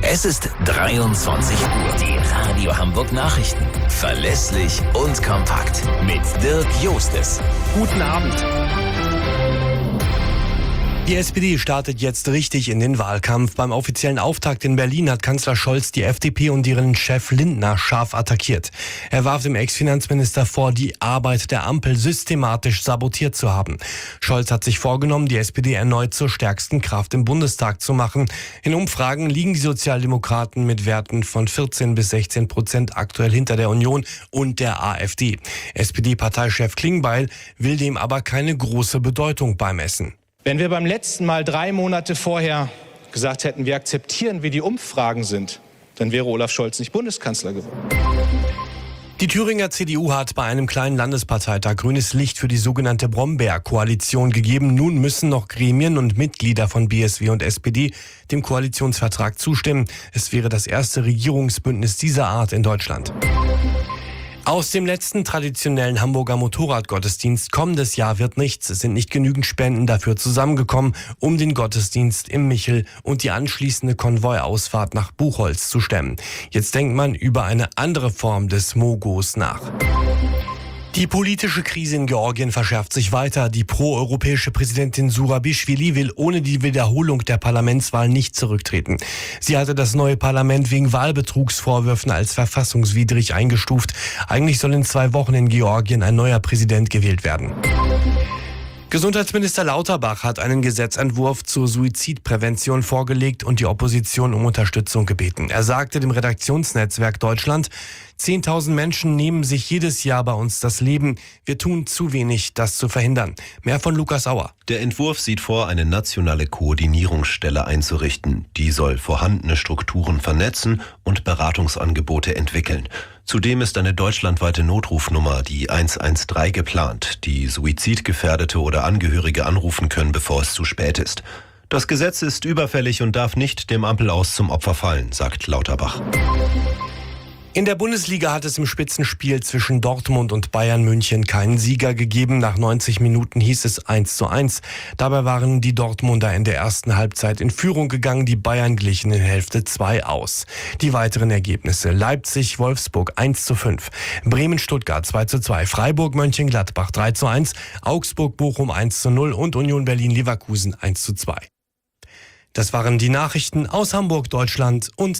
Es ist 23 Uhr. Die Radio Hamburg Nachrichten. Verlässlich und kompakt. Mit Dirk Jostes. Guten Abend. Die SPD startet jetzt richtig in den Wahlkampf. Beim offiziellen Auftakt in Berlin hat Kanzler Scholz die FDP und ihren Chef Lindner scharf attackiert. Er warf dem Ex-Finanzminister vor, die Arbeit der Ampel systematisch sabotiert zu haben. Scholz hat sich vorgenommen, die SPD erneut zur stärksten Kraft im Bundestag zu machen. In Umfragen liegen die Sozialdemokraten mit Werten von 14-16% aktuell hinter der Union und der AfD. SPD-Parteichef Klingbeil will dem aber keine große Bedeutung beimessen. Wenn wir beim letzten Mal 3 Monate vorher gesagt hätten, wir akzeptieren, wie die Umfragen sind, dann wäre Olaf Scholz nicht Bundeskanzler geworden. Die Thüringer CDU hat bei einem kleinen Landesparteitag grünes Licht für die sogenannte Brombeer-Koalition gegeben. Nun müssen noch Gremien und Mitglieder von BSW und SPD dem Koalitionsvertrag zustimmen. Es wäre das erste Regierungsbündnis dieser Art in Deutschland. Aus dem letzten traditionellen Hamburger Motorradgottesdienst kommendes Jahr wird nichts. Es sind nicht genügend Spenden dafür zusammengekommen, um den Gottesdienst im Michel und die anschließende Konvoiausfahrt nach Buchholz zu stemmen. Jetzt denkt man über eine andere Form des Mogos nach. Die politische Krise in Georgien verschärft sich weiter. Die proeuropäische Präsidentin Zurabischwili will ohne die Wiederholung der Parlamentswahl nicht zurücktreten. Sie hatte das neue Parlament wegen Wahlbetrugsvorwürfen als verfassungswidrig eingestuft. Eigentlich soll in 2 Wochen in Georgien ein neuer Präsident gewählt werden. Gesundheitsminister Lauterbach hat einen Gesetzentwurf zur Suizidprävention vorgelegt und die Opposition um Unterstützung gebeten. Er sagte dem Redaktionsnetzwerk Deutschland, 10.000 Menschen nehmen sich jedes Jahr bei uns das Leben. Wir tun zu wenig, das zu verhindern. Mehr von Lukas Auer. Der Entwurf sieht vor, eine nationale Koordinierungsstelle einzurichten. Die soll vorhandene Strukturen vernetzen und Beratungsangebote entwickeln. Zudem ist eine deutschlandweite Notrufnummer, die 113, geplant, die Suizidgefährdete oder Angehörige anrufen können, bevor es zu spät ist. Das Gesetz ist überfällig und darf nicht dem Ampelaus zum Opfer fallen, sagt Lauterbach. In der Bundesliga hat es im Spitzenspiel zwischen Dortmund und Bayern München keinen Sieger gegeben. Nach 90 Minuten hieß es 1:1. Dabei waren die Dortmunder in der ersten Halbzeit in Führung gegangen. Die Bayern glichen in Hälfte 2 aus. Die weiteren Ergebnisse: Leipzig-Wolfsburg 1:5, Bremen-Stuttgart 2:2, Freiburg-Mönchengladbach 3:1, Augsburg-Bochum 1:0 und Union Berlin-Leverkusen 1:2. Das waren die Nachrichten aus Hamburg, Deutschland und